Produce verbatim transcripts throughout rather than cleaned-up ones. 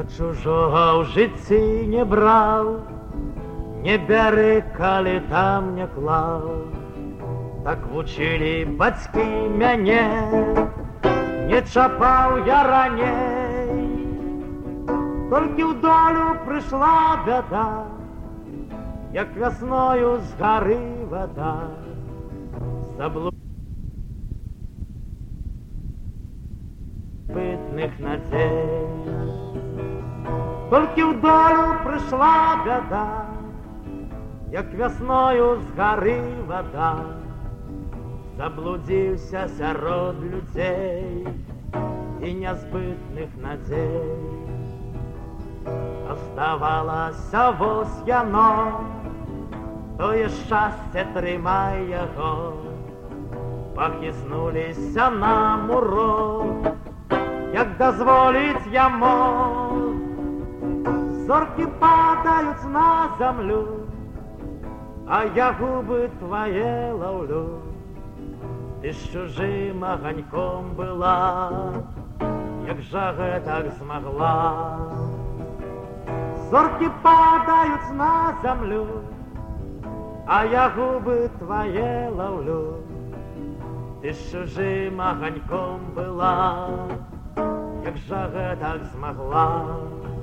Я чужого ў жыцці не браў, не бяры, калі там не клаў. Так вучылі бацькі мяне, не чапаў я раней. Толькі ў долю прыйшла бяда, як вясною з гары вада. Заблудных надзей. Толькі ў долю прыйшла бяда, як вясною з гары вада. Заблудзіўся сярод людзей і нязбытных надзей. Аставалася вось яно, тое шчасце трымай яго. Пахіснуліся нам урок, як дазволіць я мог. Зоркі падаюць на зямлю, а я губы твае лаўлю. Ты з чужым аганьком была, як жа гэтак змагла. Зоркі падаюць на зямлю, а я губы твае лаўлю. Ты з чужым аганьком была, як жа гэтак змагла.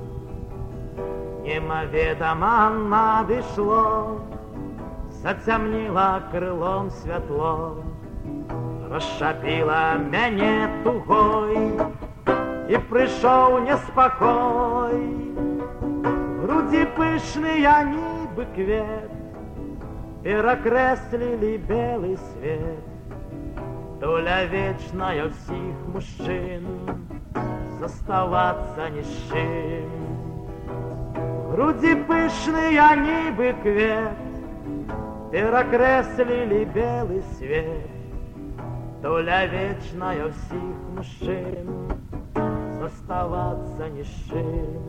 Немаведама надышло, зацямніла крылом святло, расшапіла мяне тугой, і прыйшоў неспакой. Грудзі пышныя, нібы квет, перакрэслілі белы свет. Доля вечная ўсіх мужчын, заставацца ні з чым. Грудзі пышныя, нібы квет, перакрэслілі белы свет. Доля вечная ўсіх мужчын, заставацца ні з чым.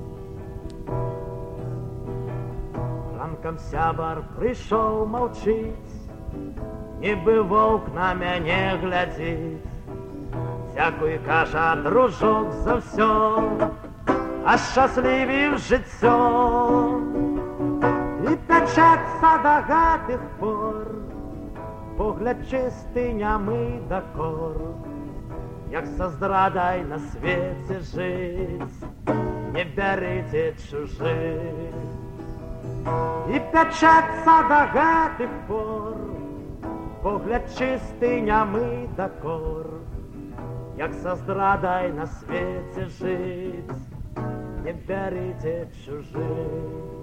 Ранкам сябар прыйшоў маўчыць, нібы воўк на мяне глядзіць. Дзякуй, кажа, дружок, за ўсё, ашчаслівіў жыццё. І пячэцца да гэтых пор погляд чысты, нямы дакор. Як са здрадай на свеце жыць, не бярыце чужых. І пячэцца да гэтых пор погляд чысты, нямы дакор. Як са здрадай на свеце жыць, не бярыце чужых.